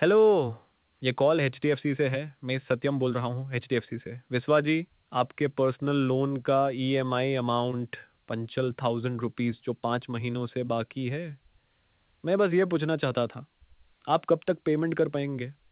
Hello. ये call HDFC से है। मैं सत्यम बोल रहा हूँ एचडीएफसी से। विश्वा जी, आपके पर्सनल लोन का ईएमआई अमाउंट 55,000 रुपीज़ जो 5 महीनों से बाकी है। मैं बस ये पूछना चाहता था, आप कब तक पेमेंट कर पाएंगे?